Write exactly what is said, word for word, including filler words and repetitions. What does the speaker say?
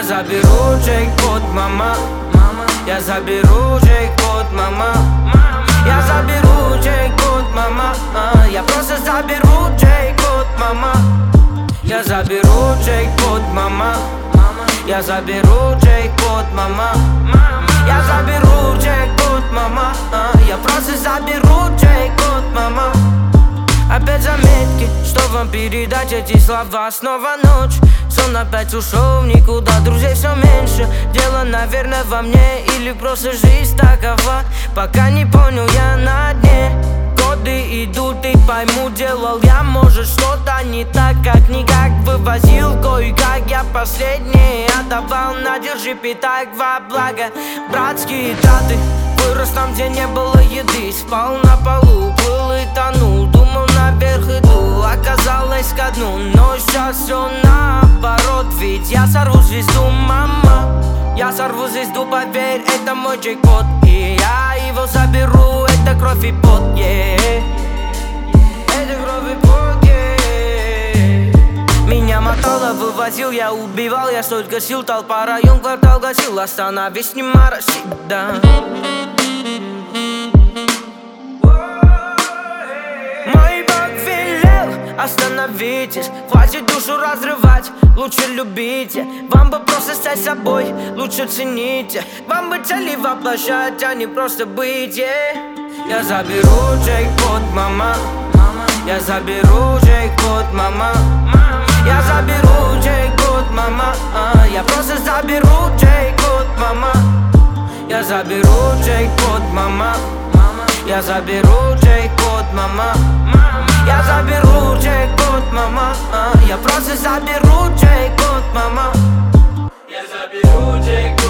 заберу джекпот, мама. Я заберу джекпот, мама. Я заберу джекпот, мама. Я просто заберу джекпот, мама. Я заберу джекпот, мама. Я заберу джекпот, мама. Я заберу джекпот, мама. Я просто заберу джекпот, мама. Опять заметки, что вам передать эти слова? Снова ночь, сон опять ушел в никуда. Друзей все меньше, дело, наверное, во мне. Или просто жизнь такова. Пока не понял, я на дне. Годы идут и пойму, делал я, может, что-то не так, как никак. Вывозил кое-как, я последний отдавал на держи, питай во благо. Братские траты, вырос там, где не было еды. Спал на полу, плыл и тонул, думал, наверх иду, оказалось ко дну. Но сейчас все наоборот, ведь я сорву звезду, мама. Я сорву звезду, поверь, это мой джекпот. И я его заберу, это кровь и пот, yeah. Это кровь и пот, yeah. Меня мотало, вывозил, я убивал, я столько сил. Толпа, район, квартал гасил, остановись, не мороси, да. Остановитесь, хватит душу разрывать, лучше любите. Вам бы просто стать собой, лучше цените. Вам бы цели воплощать, а не просто быть, yeah. Я заберу джекпот, мама. Я заберу джекпот, мама. Я заберу джекпот, мама. Я просто заберу джекпот, мама. Я заберу джекпот, мама. Я заберу джекпот, мама. Я заберу джекпот, мама. Я просто заберу джекпот, мама. Я заберу джекпот.